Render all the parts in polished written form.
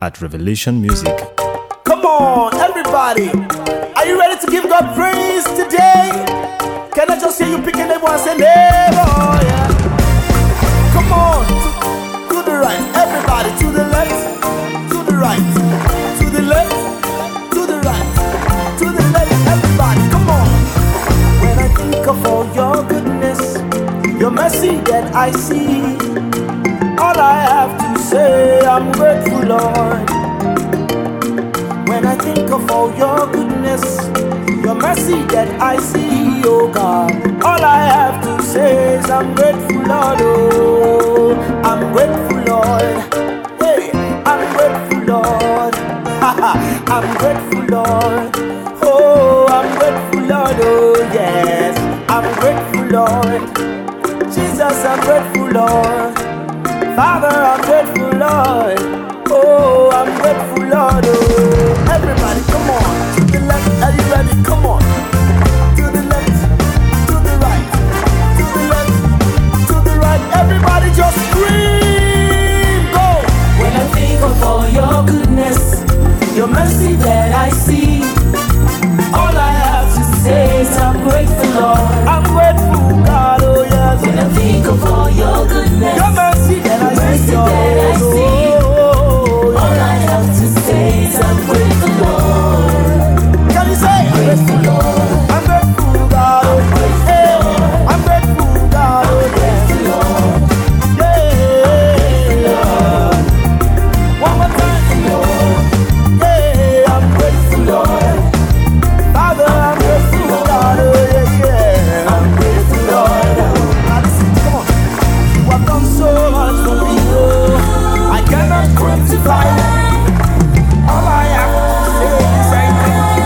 at Revelation Music. Come on, everybody. Are you ready to give God praise today? Can I just hear you picking them one and say, neighbor? Yeah. Come on, to the right. Everybody, to the left, to the right, to the left, to the right, to the left. Everybody, come on. When I think of all your goodness, your mercy that I see, all I have to say, I'm grateful, Lord. When I think of all your goodness, your mercy that I see, oh God, all I have to say is I'm grateful, Lord. Oh, I'm grateful, Lord. Hey, I'm grateful, Lord. I'm grateful, Lord. Oh, I'm grateful, Lord. Oh, yes, I'm grateful, Lord. Jesus, I'm grateful, Lord. Father, I'm grateful, Lord. Oh, I'm grateful, Lord. Oh, everybody, come on. To the left, are you ready? Come on. To the left, to the right, to the left, to the right. Everybody just scream, go. When I think of all your goodness, your mercy that I see, all I have to say is I'm grateful, Lord. I'm grateful, God, oh yes. When I think of all your goodness, your mercy that I see, all I have to say is I'm grateful, Lord. Can you say I'm grateful, Lord? I'm grateful, God. I'm grateful, Hey, Lord. I'm grateful, God. I'm grateful, Lord. Yeah. One more time, Lord. yeah. I'm grateful, Lord. Father. I'm grateful, God. Oh, yeah, yeah. I'm grateful, Lord. Now listen, come on. You have done so much for me, oh. I cannot quantify. All I have to say is thank you,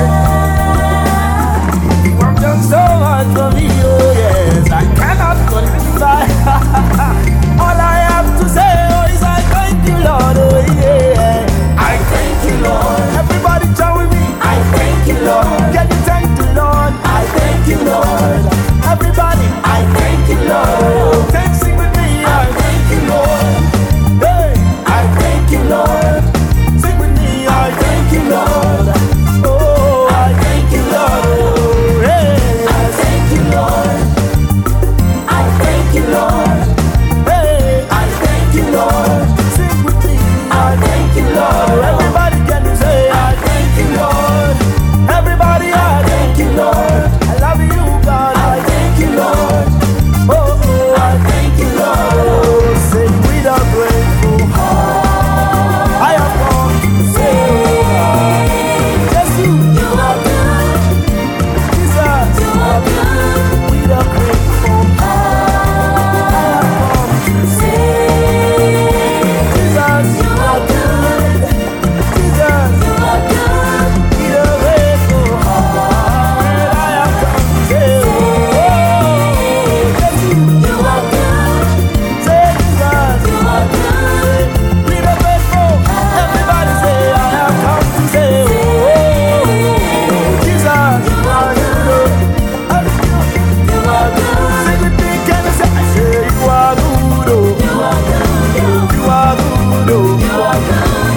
Lord. You have done so much for me, oh yes. I cannot quantify. All I have to say is I thank you, Lord. Oh yeah. I thank you, Lord. Everybody join with me. I thank you, Lord. Can you thank the Lord? I thank you, Lord. Everybody, I thank you, Lord. can sing with me. I thank you, Lord. Hey, I thank you, Lord. sing with me. I thank you, Lord. Oh, I thank you, Lord. oh, hey, I thank you, Lord. I thank you, Lord. hey, I thank you, Lord. sing with me. I thank you, Lord. Everybody can you say I thank you, Lord. everybody I thank you, Lord. I love you, God. I thank you, Lord. Oh, oh, I thank you, Lord. oh, say we are grateful. I have come to say, yes, You are good. Jesus, You are good. we are grateful. I have come to say, Jesus, You are good. Jesus, You are good. we are grateful. And I have come to say, oh, yes, You are good. say Jesus. You are good. We are grateful. Everybody say, I have come to say, oh, Jesus, you are good. You are good. Sing with me, can you say, I say, you are good, oh. You are good. You are good, oh. You are good.